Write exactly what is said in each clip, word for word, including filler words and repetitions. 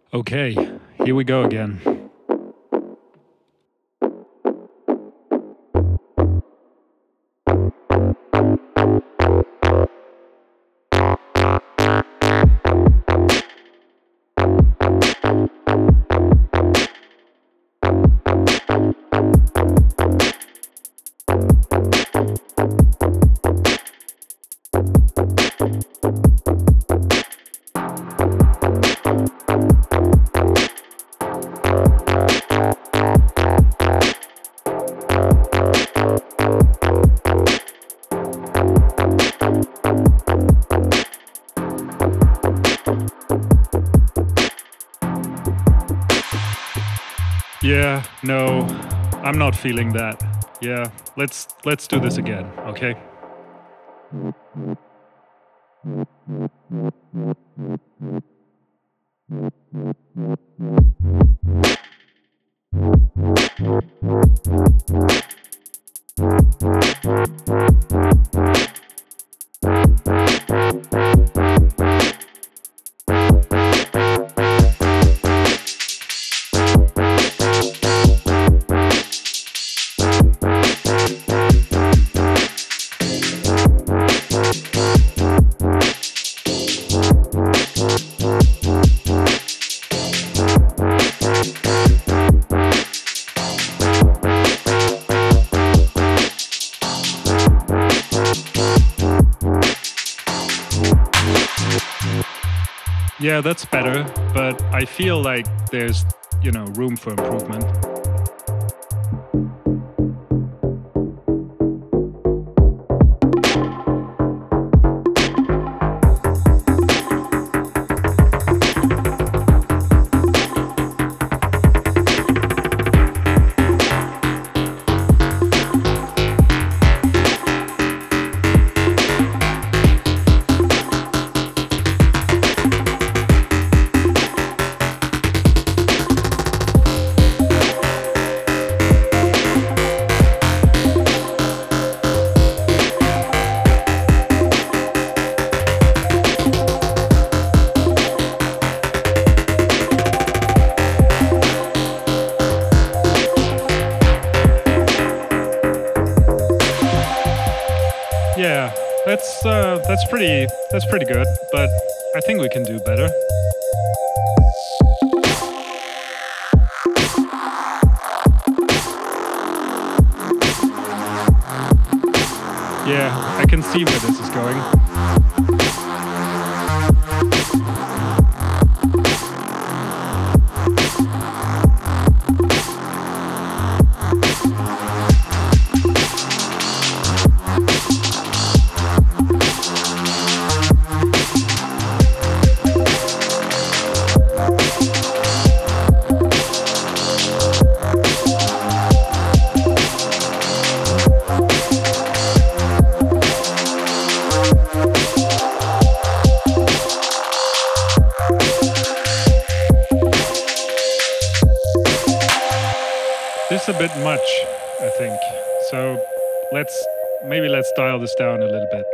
Okay, here we go again. Yeah, no, I'm not feeling that. Yeah, let's let's do this again, okay? Yeah, that's better, but I feel like there's, you know, room for improvement. Yeah, that's uh, that's pretty that's pretty good, but I think we can do better. Yeah, I can see where this is going. This is a bit much, I think. So let's maybe let's dial this down a little bit.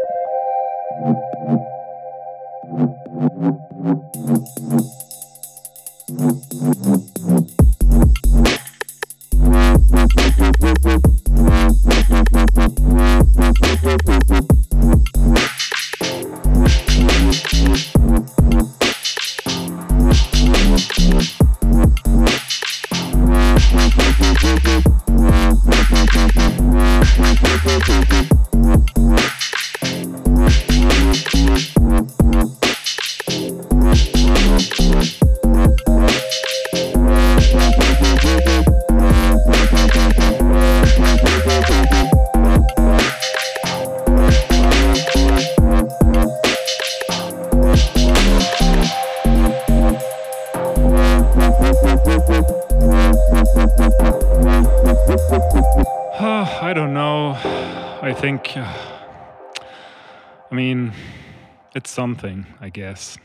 I don't know. I think, uh, I mean, it's something, I guess.